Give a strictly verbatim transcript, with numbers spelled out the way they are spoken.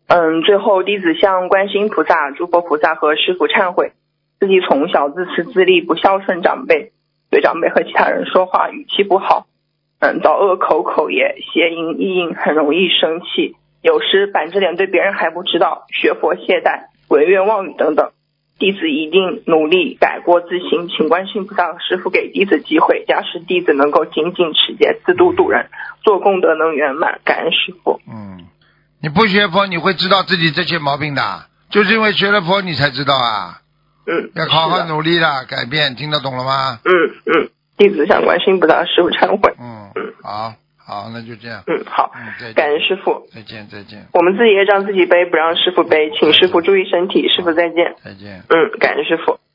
嗯，最后弟子向观世音菩萨、诸佛菩萨和师父忏悔，自己从小自私自利，不孝顺长辈，对长辈和其他人说话语气不好，嗯，到恶口口业，邪淫意淫，很容易生气，有时板着脸对别人还不知道，学佛懈怠，违愿妄语等等。弟子一定努力改过自新，请观世音菩萨和师父给弟子机会，加持弟子能够精进持戒，自度度人，做功德能圆满。感恩师父。 嗯，你不学佛你会知道自己这些毛病的，就是因为学了佛你才知道啊。 嗯， 要好好努力的改变，听得懂了吗？ 嗯嗯，弟子向观世音菩萨师父忏悔。 嗯嗯，好好，那就这样。 嗯，好， 嗯，再见， 感恩师父。 再见再见。 我们自己业障自己背，不让师父背，请师父注意身体，师父再见。 再见。 嗯，感恩师父。